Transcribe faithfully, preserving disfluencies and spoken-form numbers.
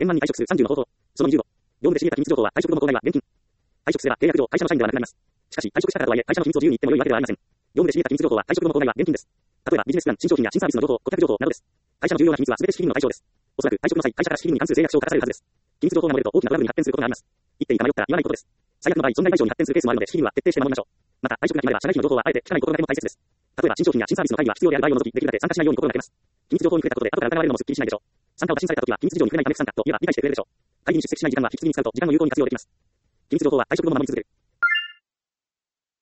円満に退職するさんじゅうの方法。そのにじゅうご。業務で仕入れた機密情報は退職後の口外は現金。退職すれば契約上会社の社員ではなくなります。しかし、退職したからとはいえ会社の秘密を自由に言っても良いわけではありません。業務で仕入れた機密情報は退職後の口外は現金です。例えばビジネスプラン、新商品や新サービスの情報、顧客情報などです。会社の重要な秘密は全て私費の対象です。おそらく退職の際、会社から私費に関する誓約書を書かされるはずです。機密情報が漏れると大きなトラブルに発展することがあります。言っていた迷ったら言わないことです。最悪の場合、損害賠償に発展するケースもあるので、私費には徹底して守りましょう。また、退職が決まれば、社内費の情報はあえて聞かないことがとても大切です。例えば、新商品や新サービスの会議は必要である場合を除き、できるだけ参加しないように心がけます。機密情報に触れたことで、後から疑われるのもすっきりしないでしょう。参加を打診されたときは、機密事情に触れないため不参加と言えば理解してくれるでしょう。会議に出席しない時間は引き継ぎに使うと、時間の有効に活用できます。機密情報は退職後も守り続ける。